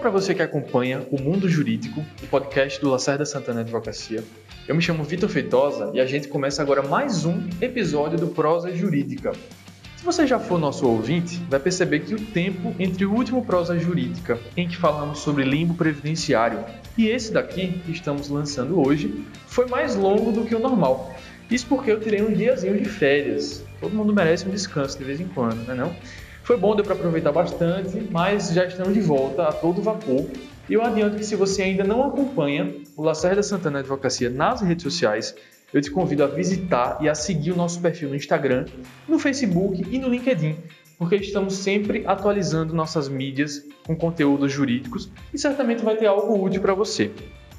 para você que acompanha o Mundo Jurídico, o podcast do Lacerda Santana Advocacia. Eu me chamo Vitor Feitosa e a gente começa agora mais um episódio do Prosa Jurídica. Se você já for nosso ouvinte, vai perceber que o tempo entre o último Prosa Jurídica, em que falamos sobre limbo previdenciário, e esse daqui, que estamos lançando hoje, foi mais longo do que o normal. Isso porque eu tirei um diazinho de férias. Todo mundo merece um descanso de vez em quando, não é não? Foi bom, deu para aproveitar bastante, mas já estamos de volta a todo vapor. E eu adianto que se você ainda não acompanha o Lacerda Santana Advocacia nas redes sociais, eu te convido a visitar e a seguir o nosso perfil no Instagram, no Facebook e no LinkedIn, porque estamos sempre atualizando nossas mídias com conteúdos jurídicos e certamente vai ter algo útil para você.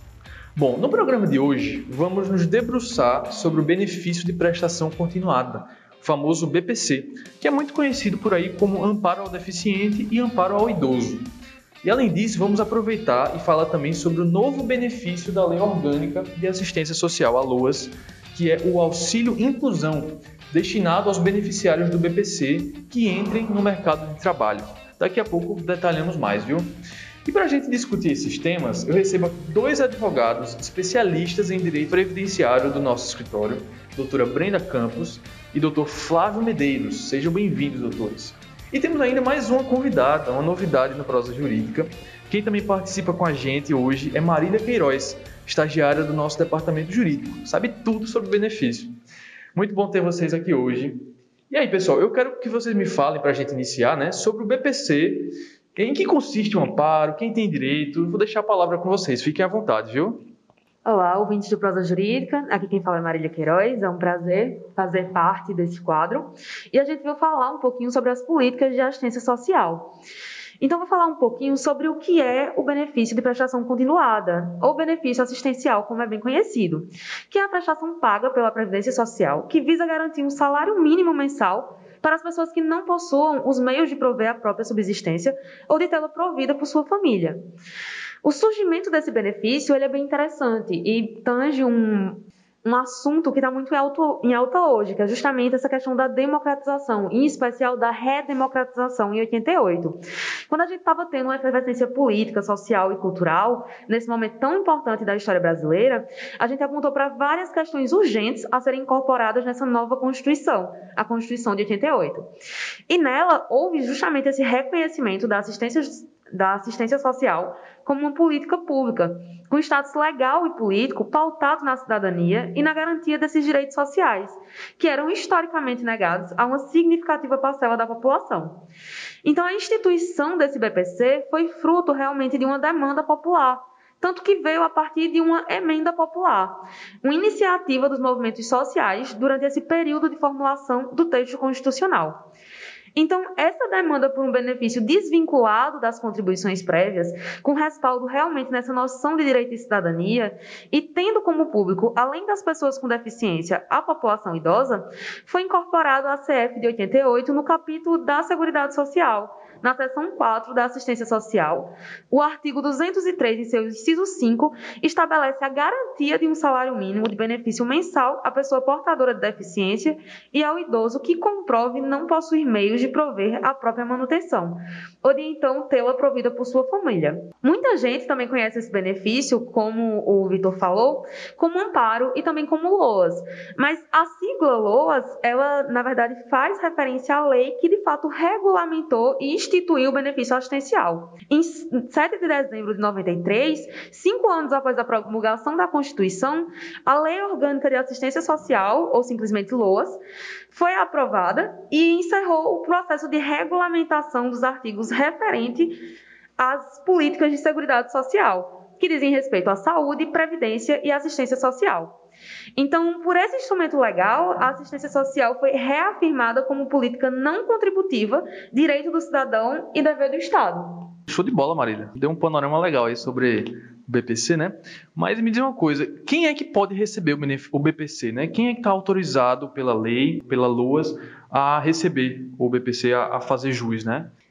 Bom, no programa de hoje, vamos nos debruçar sobre o benefício de prestação continuada, o famoso BPC, que é muito conhecido por aí como amparo ao deficiente e amparo ao idoso. E além disso, vamos aproveitar e falar também sobre o novo benefício da Lei Orgânica de Assistência Social, a LOAS, que é o Auxílio Inclusão, destinado aos beneficiários do BPC que entrem no mercado de trabalho. Daqui a pouco detalhamos mais, viu? E para a gente discutir esses temas, eu recebo aqui dois advogados especialistas em direito previdenciário do nosso escritório, doutora Brenda Campos e doutor Flávio Medeiros. Sejam bem-vindos, doutores. E temos ainda mais uma convidada, uma novidade no Prosa Jurídica. Quem também participa com a gente hoje é Marília Queiroz, estagiária do nosso departamento jurídico. Sabe tudo sobre benefício. Muito bom ter vocês aqui hoje. E aí, pessoal, eu quero que vocês me falem, para a gente iniciar, sobre o BPC, em que consiste o amparo, quem tem direito. Vou deixar a palavra com vocês, fiquem à vontade, viu? Olá, ouvintes do Prosa Jurídica, aqui quem fala é Marília Queiroz, é um prazer fazer parte desse quadro. E a gente veio falar um pouquinho sobre as políticas de assistência social. Então, vou falar um pouquinho sobre o que é o benefício de prestação continuada, ou benefício assistencial, como é bem conhecido, que é a prestação paga pela Previdência Social, que visa garantir um salário mínimo mensal para as pessoas que não possuam os meios de prover a própria subsistência ou de tê-la provida por sua família. O surgimento desse benefício ele é bem interessante e tange um assunto que está muito em alta hoje, que é justamente essa questão da democratização, em especial da redemocratização em 88. Quando a gente estava tendo uma efervescência política, social e cultural, nesse momento tão importante da história brasileira, a gente apontou para várias questões urgentes a serem incorporadas nessa nova Constituição, a Constituição de 88. E nela houve justamente esse reconhecimento da assistência social como uma política pública, com status legal e político pautado na cidadania e na garantia desses direitos sociais, que eram historicamente negados a uma significativa parcela da população. Então, a instituição desse BPC foi fruto realmente de uma demanda popular, tanto que veio a partir de uma emenda popular, uma iniciativa dos movimentos sociais durante esse período de formulação do texto constitucional. Então, essa demanda por um benefício desvinculado das contribuições prévias, com respaldo realmente nessa noção de direito e cidadania, e tendo como público, além das pessoas com deficiência, a população idosa, foi incorporado à CF de 88 no capítulo da Seguridade Social, na seção 4 da Assistência Social. O artigo 203, em seu inciso 5, estabelece a garantia de um salário mínimo de benefício mensal à pessoa portadora de deficiência e ao idoso que comprove não possuir meios de prover a própria manutenção, ou de então tê-la provida por sua família. Muita gente também conhece esse benefício, como o Vitor falou, como amparo e também como LOAS, mas a sigla LOAS, ela na verdade faz referência à lei que de fato regulamentou e instituiu o benefício assistencial. Em 7 de dezembro de 93, 5 anos após a promulgação da Constituição, a Lei Orgânica de Assistência Social, ou simplesmente LOAS, foi aprovada e encerrou o processo de regulamentação dos artigos referentes às políticas de seguridade social, que dizem respeito à saúde, previdência e assistência social. Então, por esse instrumento legal, a assistência social foi reafirmada como política não contributiva, direito do cidadão e dever do Estado. Show de bola, Marília. Deu um panorama legal aí sobre o BPC, Mas me diz uma coisa, quem é que pode receber o BPC, Quem é que está autorizado pela lei, pela LOAS, a receber o BPC, a fazer jus,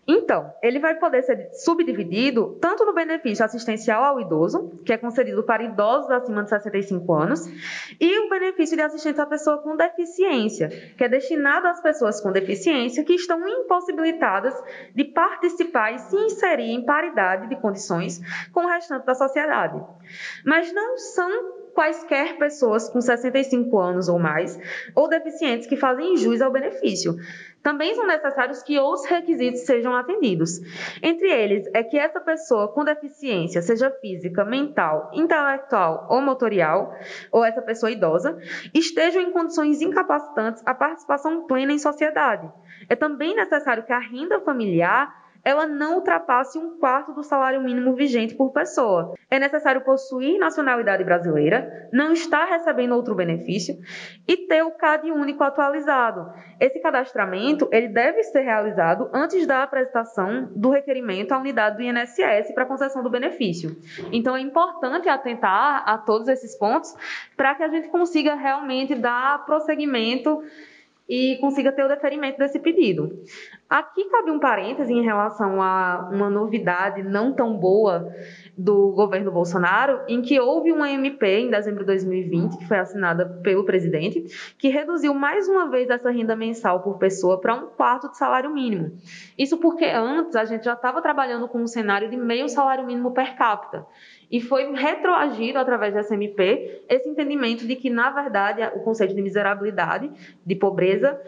Então, ele vai poder ser subdividido tanto no benefício assistencial ao idoso, que é concedido para idosos acima de 65 anos, e o benefício de assistência à pessoa com deficiência, que é destinado às pessoas com deficiência que estão impossibilitadas de participar e se inserir em paridade de condições com o restante da sociedade. Mas não são quaisquer pessoas com 65 anos ou mais, ou deficientes que fazem jus ao benefício. Também são necessários que outros requisitos sejam atendidos. Entre eles, é que essa pessoa com deficiência, seja física, mental, intelectual ou motorial, ou essa pessoa idosa, estejam em condições incapacitantes à participação plena em sociedade. É também necessário que a renda familiar ela não ultrapasse 1/4 do salário mínimo vigente por pessoa. É necessário possuir nacionalidade brasileira, não estar recebendo outro benefício e ter o CAD único atualizado. Esse cadastramento ele deve ser realizado antes da apresentação do requerimento à unidade do INSS para concessão do benefício. Então, é importante atentar a todos esses pontos para que a gente consiga realmente dar prosseguimento e consiga ter o deferimento desse pedido. Aqui cabe um parêntese em relação a uma novidade não tão boa do governo Bolsonaro, em que houve uma MP em dezembro de 2020, que foi assinada pelo presidente, que reduziu mais uma vez essa renda mensal por pessoa para 1/4 do salário mínimo. Isso porque antes a gente já estava trabalhando com um cenário de meio salário mínimo per capita. E foi retroagido através dessa MP esse entendimento de que, na verdade, o conceito de miserabilidade, de pobreza,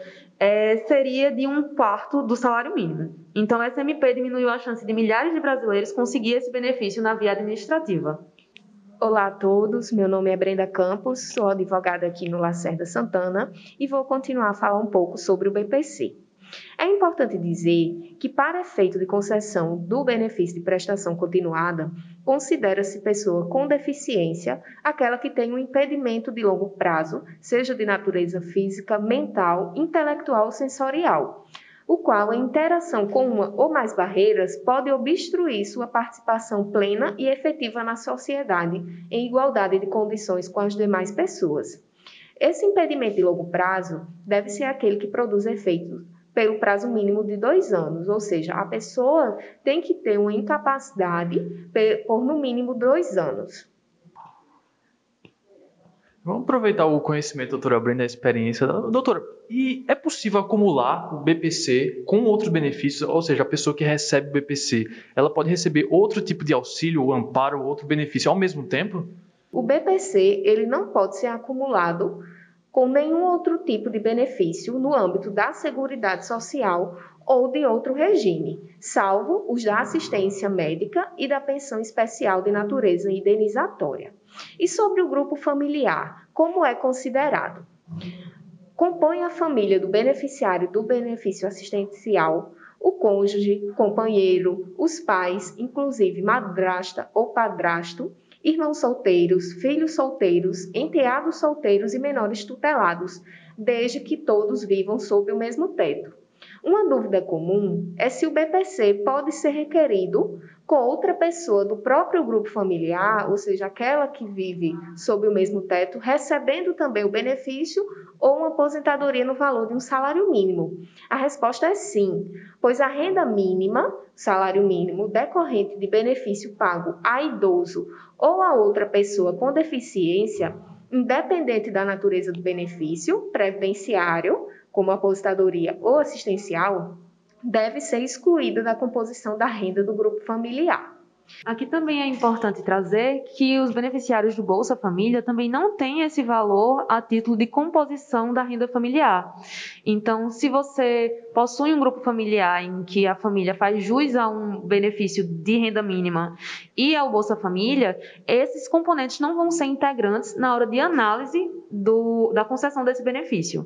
seria de 1/4 do salário mínimo. Então, essa MP diminuiu a chance de milhares de brasileiros conseguir esse benefício na via administrativa. Olá a todos, meu nome é Brenda Campos, sou advogada aqui no Lacerda Santana e vou continuar a falar um pouco sobre o BPC. É importante dizer que, para efeito de concessão do benefício de prestação continuada, considera-se pessoa com deficiência aquela que tem um impedimento de longo prazo, seja de natureza física, mental, intelectual ou sensorial, o qual a interação com uma ou mais barreiras pode obstruir sua participação plena e efetiva na sociedade, em igualdade de condições com as demais pessoas. Esse impedimento de longo prazo deve ser aquele que produz efeitos pelo prazo mínimo de 2 anos, ou seja, a pessoa tem que ter uma incapacidade por no mínimo 2 anos. Vamos aproveitar o conhecimento, doutora Brenda, a experiência. Doutora, e é possível acumular o BPC com outros benefícios? Ou seja, a pessoa que recebe o BPC, ela pode receber outro tipo de auxílio, ou amparo, ou outro benefício ao mesmo tempo? O BPC ele não pode ser acumulado com nenhum outro tipo de benefício no âmbito da Seguridade Social ou de outro regime, salvo os da assistência médica e da pensão especial de natureza indenizatória. E sobre o grupo familiar, como é considerado? Compõe a família do beneficiário do benefício assistencial o cônjuge, companheiro, os pais, inclusive madrasta ou padrasto, irmãos solteiros, filhos solteiros, enteados solteiros e menores tutelados, desde que todos vivam sob o mesmo teto. Uma dúvida comum é se o BPC pode ser requerido com outra pessoa do próprio grupo familiar, ou seja, aquela que vive sob o mesmo teto, recebendo também o benefício ou uma aposentadoria no valor de um salário mínimo. A resposta é sim, pois a renda mínima, salário mínimo, decorrente de benefício pago a idoso ou a outra pessoa com deficiência, independente da natureza do benefício, previdenciário, como aposentadoria ou assistencial, deve ser excluída da composição da renda do grupo familiar. Aqui também é importante trazer que os beneficiários do Bolsa Família também não têm esse valor a título de composição da renda familiar. Então, se você possui um grupo familiar em que a família faz jus a um benefício de renda mínima e ao Bolsa Família, esses componentes não vão ser integrantes na hora de análise da concessão desse benefício.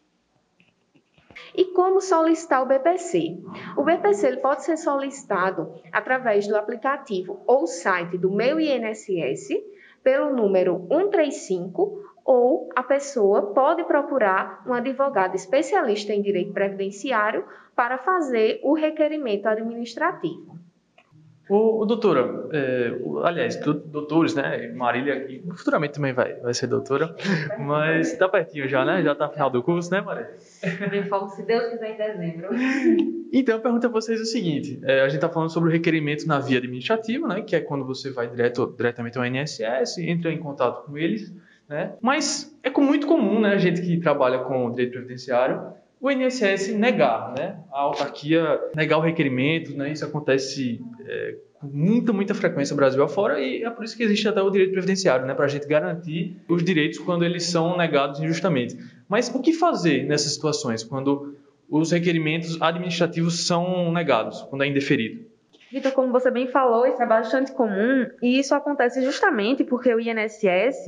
E como solicitar o BPC? O BPC ele pode ser solicitado através do aplicativo ou site do Meu INSS, pelo número 135, ou a pessoa pode procurar um advogado especialista em direito previdenciário para fazer o requerimento administrativo. Doutora, aliás, doutores, né? Marília, que futuramente também vai ser doutora, mas tá pertinho já, né? Já tá no final do curso, né, Marília? Me foco, se Deus quiser, em dezembro. Então, eu pergunto a vocês o seguinte: a gente está falando sobre o requerimento na via administrativa, né? Que é quando você vai diretamente ao INSS, entra em contato com eles, né? Mas é muito comum, né? A gente que trabalha com direito previdenciário, o INSS negar, né? A autarquia negar o requerimento, né? Isso acontece com muita frequência Brasil afora e é por isso que existe até o direito previdenciário, né? Para a gente garantir os direitos quando eles são negados injustamente. Mas o que fazer nessas situações, quando os requerimentos administrativos são negados, quando é indeferido? Vitor, como você bem falou, isso é bastante comum e isso acontece justamente porque o INSS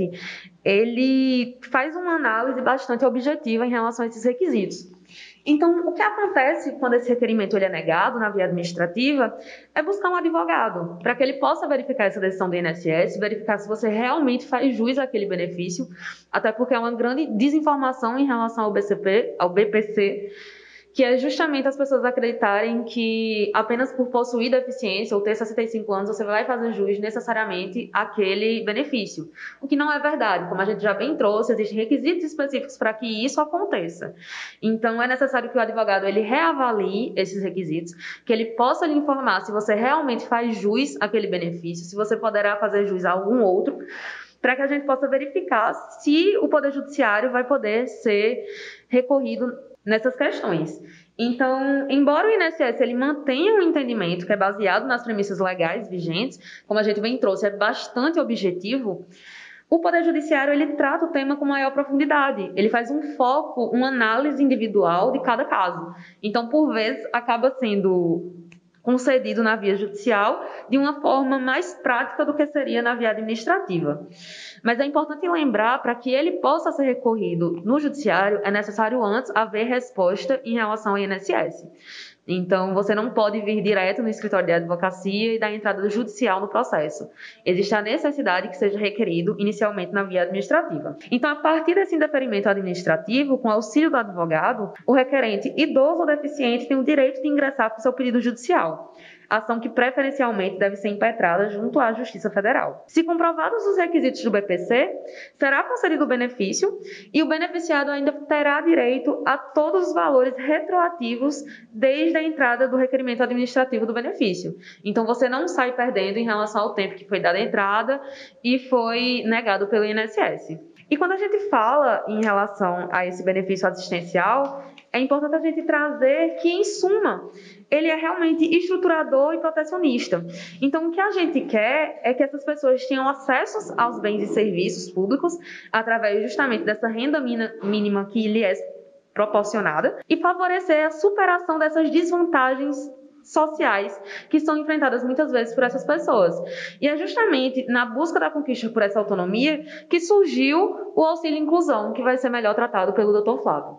ele faz uma análise bastante objetiva em relação a esses requisitos. Então, o que acontece quando esse requerimento ele é negado na via administrativa é buscar um advogado para que ele possa verificar essa decisão do INSS, verificar se você realmente faz jus àquele benefício, até porque é uma grande desinformação em relação ao BPC, que é justamente as pessoas acreditarem que apenas por possuir deficiência ou ter 65 anos você vai fazer jus necessariamente àquele benefício. O que não é verdade, como a gente já bem trouxe, existem requisitos específicos para que isso aconteça. Então, é necessário que o advogado ele reavalie esses requisitos, que ele possa lhe informar se você realmente faz jus àquele benefício, se você poderá fazer jus a algum outro, para que a gente possa verificar se o Poder Judiciário vai poder ser recorrido nessas questões. Então, embora o INSS ele mantenha um entendimento que é baseado nas premissas legais vigentes, como a gente bem trouxe, é bastante objetivo, o Poder Judiciário ele trata o tema com maior profundidade. Ele faz um foco, uma análise individual de cada caso. Então, por vezes, acaba sendo concedido na via judicial de uma forma mais prática do que seria na via administrativa. Mas é importante lembrar, para que ele possa ser recorrido no judiciário, é necessário antes haver resposta em relação ao INSS. Então, você não pode vir direto no escritório de advocacia e dar entrada judicial no processo. Existe a necessidade que seja requerido inicialmente na via administrativa. Então, a partir desse indeferimento administrativo, com auxílio do advogado, o requerente idoso ou deficiente tem o direito de ingressar com seu pedido judicial, ação que preferencialmente deve ser impetrada junto à Justiça Federal. Se comprovados os requisitos do BPC, será concedido o benefício e o beneficiado ainda terá direito a todos os valores retroativos desde a entrada do requerimento administrativo do benefício. Então, você não sai perdendo em relação ao tempo que foi dada a entrada e foi negado pelo INSS. E quando a gente fala em relação a esse benefício assistencial, é importante a gente trazer que, em suma, ele é realmente estruturador e protecionista. Então, o que a gente quer é que essas pessoas tenham acesso aos bens e serviços públicos através justamente dessa renda mínima que lhe é proporcionada e favorecer a superação dessas desvantagens sociais que são enfrentadas muitas vezes por essas pessoas. E é justamente na busca da conquista por essa autonomia que surgiu o auxílio inclusão, que vai ser melhor tratado pelo Dr. Flávio.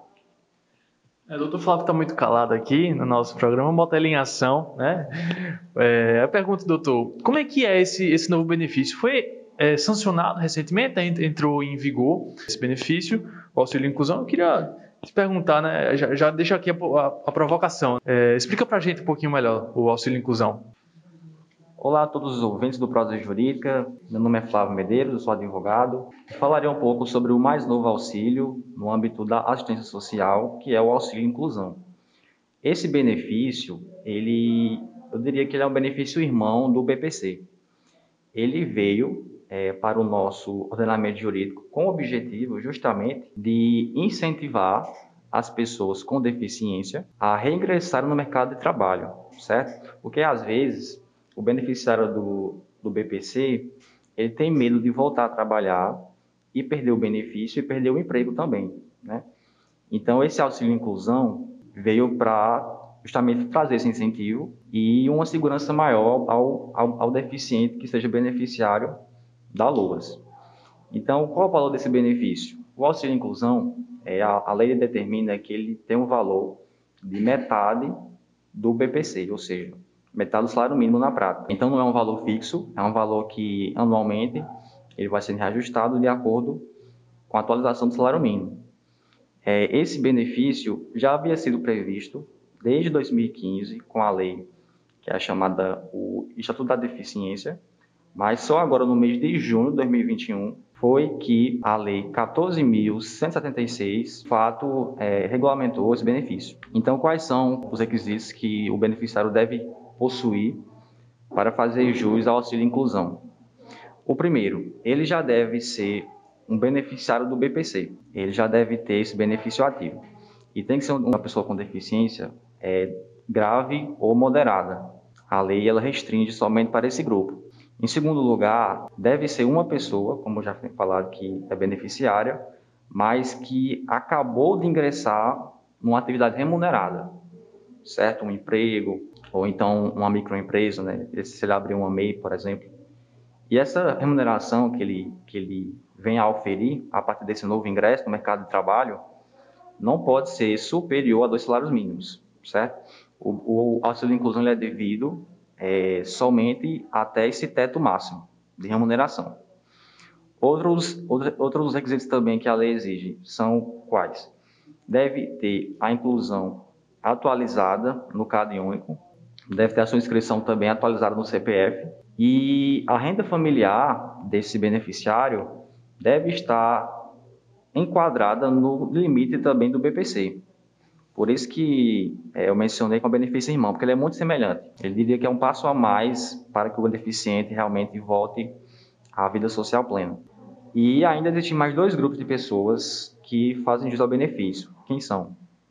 O doutor Flávio está muito calado aqui no nosso programa, bota ele em ação, né? Eu pergunto, doutor, como é que é esse novo benefício? Foi sancionado recentemente, entrou em vigor esse benefício, o auxílio inclusão? Eu queria te perguntar, né? Já deixo aqui a provocação. Explica para a gente um pouquinho melhor o auxílio inclusão. Olá a todos os ouvintes do Prosa Jurídica, meu nome é Flávio Medeiros, eu sou advogado. Falarei um pouco sobre o mais novo auxílio no âmbito da assistência social, que é o auxílio inclusão. Esse benefício, eu diria que ele é um benefício irmão do BPC. Ele veio para o nosso ordenamento jurídico com o objetivo justamente de incentivar as pessoas com deficiência a reingressarem no mercado de trabalho, certo? Porque às vezes o beneficiário do BPC, ele tem medo de voltar a trabalhar e perder o benefício e perder o emprego também, né? Então, esse auxílio inclusão veio para justamente trazer esse incentivo e uma segurança maior ao deficiente que seja beneficiário da LOAS. Então, qual é o valor desse benefício? O auxílio inclusão, a lei determina que ele tem um valor de metade do BPC, ou seja, metade do salário mínimo na prática. Então, não é um valor fixo, é um valor que, anualmente, ele vai sendo reajustado de acordo com a atualização do salário mínimo. Esse benefício já havia sido previsto desde 2015, com a lei que é a chamada o Estatuto da Deficiência, mas só agora no mês de junho de 2021 foi que a Lei 14.176, fato, regulamentou esse benefício. Então, quais são os requisitos que o beneficiário deve possuir para fazer jus ao auxílio inclusão? O primeiro, ele já deve ser um beneficiário do BPC, ele já deve ter esse benefício ativo. E tem que ser uma pessoa com deficiência grave ou moderada. A lei ela restringe somente para esse grupo. Em segundo lugar, deve ser uma pessoa, como já foi falado, que é beneficiária, mas que acabou de ingressar numa atividade remunerada, certo? Um emprego, ou então uma microempresa, né? Se ele abrir uma MEI, por exemplo. E essa remuneração que ele vem a oferir a partir desse novo ingresso no mercado de trabalho não pode ser superior a 2 salários mínimos, certo? O auxílio de inclusão ele é devido somente até esse teto máximo de remuneração. Outros requisitos também que a lei exige são quais? Deve ter a inclusão atualizada no CAD único, deve ter a sua inscrição também atualizada no CPF e a renda familiar desse beneficiário deve estar enquadrada no limite também do BPC. Por isso que eu mencionei com o benefício irmão, porque ele é muito semelhante. Ele diria que é um passo a mais para que o deficiente realmente volte à vida social plena. E ainda existem mais 2 grupos de pessoas que fazem jus ao benefício. Quem são?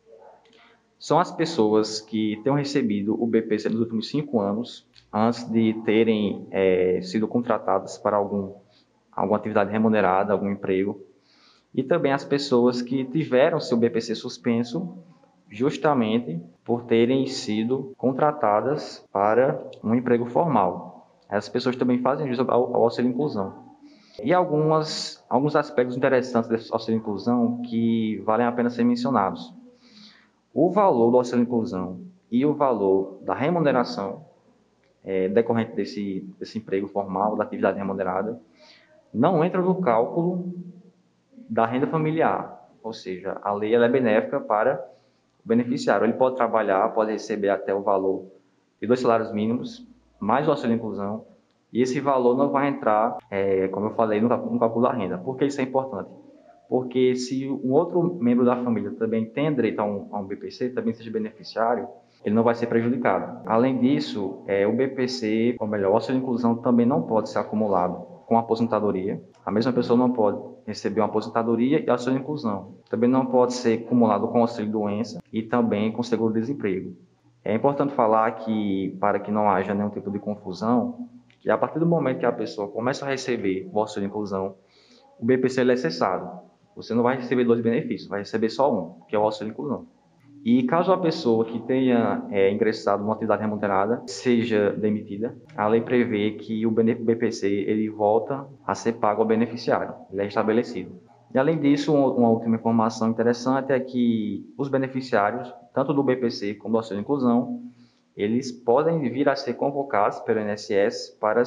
São as pessoas que tenham recebido o BPC nos últimos 5 anos, antes de terem sido contratadas para alguma atividade remunerada, algum emprego. E também as pessoas que tiveram seu BPC suspenso justamente por terem sido contratadas para um emprego formal. Essas pessoas também fazem jus ao auxílio inclusão. E alguns aspectos interessantes desse auxílio inclusão que valem a pena ser mencionados. O valor do auxílio inclusão e o valor da remuneração decorrente desse emprego formal, da atividade remunerada, não entram no cálculo da renda familiar. Ou seja, a lei ela é benéfica para o beneficiário. Ele pode trabalhar, pode receber até o valor de 2 salários mínimos, mais o auxílio inclusão, e esse valor não vai entrar, como eu falei, no cálculo da renda. Por que isso é importante? Porque se um outro membro da família também tem direito a um BPC, também seja beneficiário, ele não vai ser prejudicado. Além disso, o BPC, ou melhor, o auxílio inclusão também não pode ser acumulado com a aposentadoria. A mesma pessoa não pode receber uma aposentadoria e auxílio inclusão. Também não pode ser acumulado com auxílio doença e também com seguro-desemprego. É importante falar que, para que não haja nenhum tipo de confusão, que a partir do momento que a pessoa começa a receber o auxílio inclusão, o BPC ele é cessado. Você não vai receber 2 benefícios, vai receber só um, que é o auxílio inclusão. E caso a pessoa que tenha ingressado numa atividade remunerada seja demitida, a lei prevê que o BPC ele volta a ser pago ao beneficiário, ele é estabelecido. E além disso, uma última informação interessante é que os beneficiários, tanto do BPC como do auxílio inclusão, eles podem vir a ser convocados pelo INSS para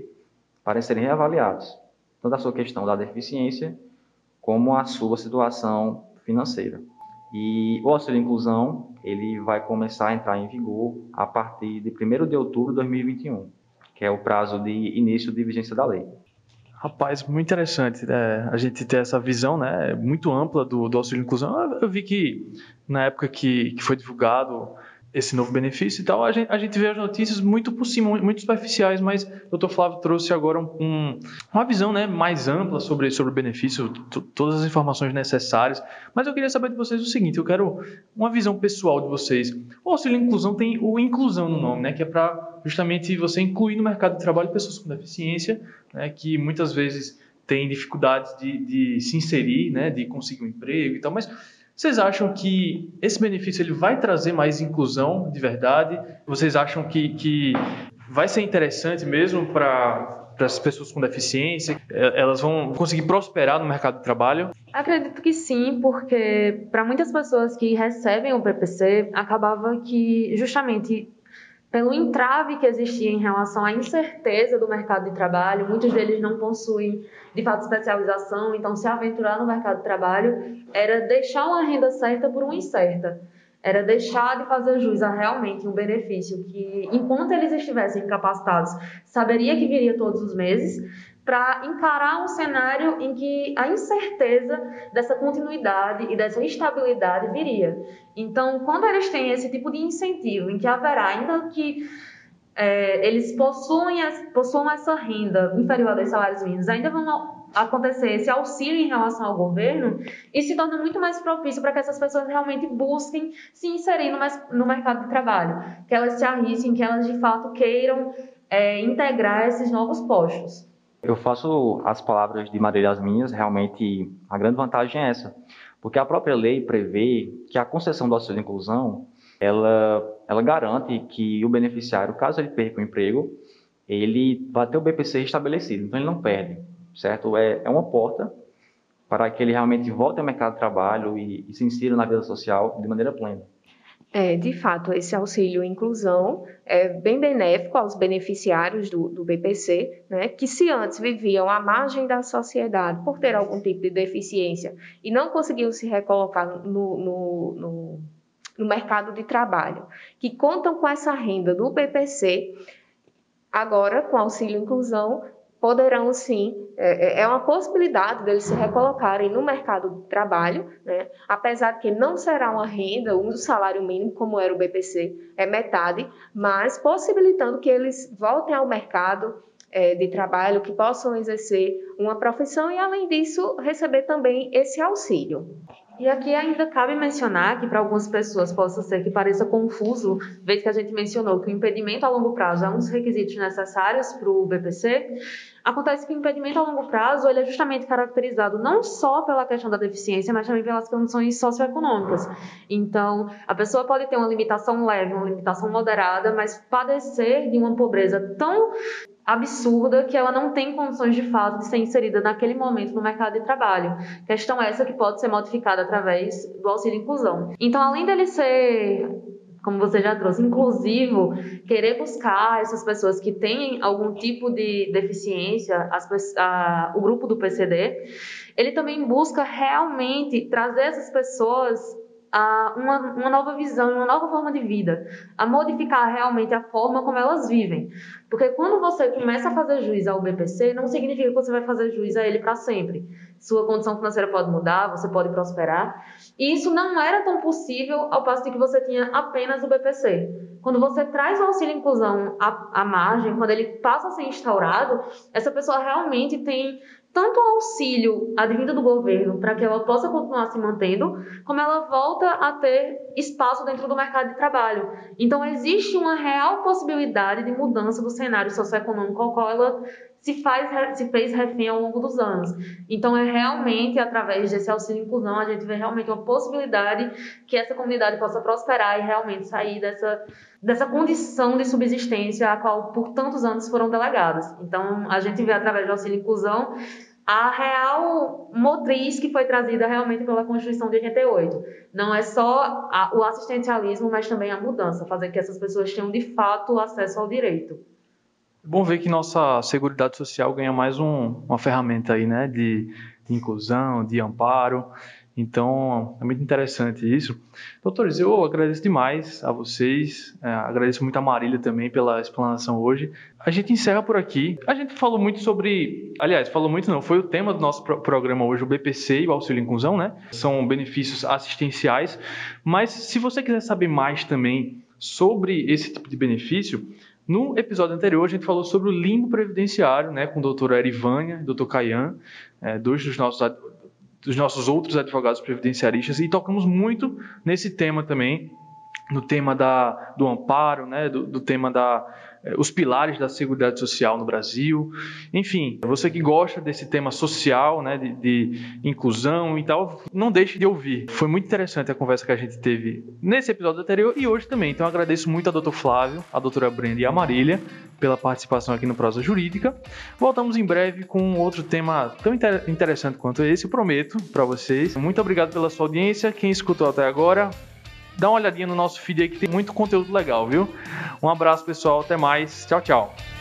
serem reavaliados, tanto a sua questão da deficiência como a sua situação financeira. E o auxílio inclusão ele vai começar a entrar em vigor a partir de 1º de outubro de 2021, que é o prazo de início de vigência da lei. Rapaz, muito interessante a gente ter essa visão, né, muito ampla do auxílio inclusão. Eu vi que na época que foi divulgado esse novo benefício e tal, a gente vê as notícias muito por cima, muito superficiais, mas o Dr. Flávio trouxe agora uma visão, né, mais ampla sobre o benefício, todas as informações necessárias. Mas eu queria saber de vocês o seguinte, eu quero uma visão pessoal de vocês. O auxílio inclusão tem o inclusão no nome, né, que é para justamente você incluir no mercado de trabalho pessoas com deficiência, né, que muitas vezes têm dificuldades de se inserir, né, de conseguir um emprego e tal, mas vocês acham que esse benefício ele vai trazer mais inclusão de verdade? Vocês acham que vai ser interessante mesmo para as pessoas com deficiência? Elas vão conseguir prosperar no mercado de trabalho? Acredito que sim, porque para muitas pessoas que recebem o PPC, acabava que justamente pelo entrave que existia em relação à incerteza do mercado de trabalho, muitos deles não possuem, de fato, especialização, então se aventurar no mercado de trabalho era deixar uma renda certa por uma incerta. era deixar de fazer jus a realmente um benefício que, enquanto eles estivessem capacitados, saberia que viria todos os meses, para encarar um cenário em que a incerteza dessa continuidade e dessa estabilidade viria. Então, quando eles têm esse tipo de incentivo, em que haverá, ainda que eles possuam essa renda inferior a 2 salários mínimos, ainda vão acontecer esse auxílio em relação ao governo, e se torna muito mais propício para que essas pessoas realmente busquem se inserir no mercado de trabalho, que elas se arrisquem, que elas de fato queiram integrar esses novos postos. Eu faço as palavras de Marília as minhas, realmente a grande vantagem é essa, porque a própria lei prevê que a concessão do auxílio inclusão, ela garante que o beneficiário, caso ele perca o emprego, ele vai ter o BPC estabelecido, então ele não perde, certo? É uma porta para que ele realmente volte ao mercado de trabalho e se insira na vida social de maneira plena. De fato, esse auxílio inclusão é bem benéfico aos beneficiários do BPC, né, que se antes viviam à margem da sociedade por ter algum tipo de deficiência e não conseguiam se recolocar no mercado de trabalho, que contam com essa renda do BPC, agora com auxílio inclusão, poderão sim, é uma possibilidade deles se recolocarem no mercado de trabalho, né? Apesar de que não será uma renda, um salário mínimo, como era o BPC, é metade, mas possibilitando que eles voltem ao mercado de trabalho, que possam exercer uma profissão e, além disso, receber também esse auxílio. E aqui ainda cabe mencionar que para algumas pessoas possa ser que pareça confuso, vez que a gente mencionou que o impedimento a longo prazo é um dos requisitos necessários para o BPC, acontece que o impedimento a longo prazo ele é justamente caracterizado não só pela questão da deficiência, mas também pelas condições socioeconômicas. Então, a pessoa pode ter uma limitação leve, uma limitação moderada, mas padecer de uma pobreza tão absurda que ela não tem condições de fato de ser inserida naquele momento no mercado de trabalho. Questão essa que pode ser modificada através do auxílio inclusão. Então, além dele ser, como você já trouxe, inclusivo, querer buscar essas pessoas que têm algum tipo de deficiência, o grupo do PCD, ele também busca realmente trazer essas pessoas a uma nova visão, uma nova forma de vida, a modificar realmente a forma como elas vivem. Porque quando você começa a fazer juiz ao BPC, não significa que você vai fazer juiz a ele para sempre. Sua condição financeira pode mudar, você pode prosperar. E isso não era tão possível ao passo de que você tinha apenas o BPC. Quando você traz o auxílio inclusão à margem, quando ele passa a ser instaurado, essa pessoa realmente tem tanto o auxílio advindo do governo para que ela possa continuar se mantendo, como ela volta a ter espaço dentro do mercado de trabalho. Então, existe uma real possibilidade de mudança do cenário socioeconômico ao qual ela se fez refém ao longo dos anos. Então, é realmente, através desse auxílio inclusão, a gente vê realmente uma possibilidade que essa comunidade possa prosperar e realmente sair dessa condição de subsistência a qual por tantos anos foram delegadas. Então, a gente vê através do auxílio inclusão a real motriz que foi trazida realmente pela Constituição de 88. Não é só o assistencialismo, mas também a mudança, fazer que essas pessoas tenham de fato acesso ao direito. É bom ver que nossa Seguridade Social ganha mais uma ferramenta aí, né, de inclusão, de amparo. Então, é muito interessante isso. Doutores, eu agradeço demais a vocês, agradeço muito a Marília também pela explanação hoje. A gente encerra por aqui. A gente falou muito sobre... Aliás, falou muito não, foi o tema do nosso programa hoje, o BPC e o auxílio inclusão, né? São benefícios assistenciais. Mas, se você quiser saber mais também sobre esse tipo de benefício, no episódio anterior a gente falou sobre o limbo previdenciário, né? Com a doutora Erivânia e o doutor Caian, dois dos nossos outros advogados previdenciaristas, e tocamos muito nesse tema também, no tema do amparo, né, do tema os pilares da Seguridade Social no Brasil. Enfim, você que gosta desse tema social, né, de inclusão e tal, não deixe de ouvir. Foi muito interessante a conversa que a gente teve nesse episódio anterior e hoje também. Então, eu agradeço muito ao Dr. Flávio, a doutora Brenda e a Marília pela participação aqui no Prosa Jurídica. Voltamos em breve com outro tema tão interessante quanto esse, eu prometo para vocês. Muito obrigado pela sua audiência. Quem escutou até agora, dá uma olhadinha no nosso feed aí que tem muito conteúdo legal, viu? Um abraço, pessoal. Até mais. Tchau, tchau.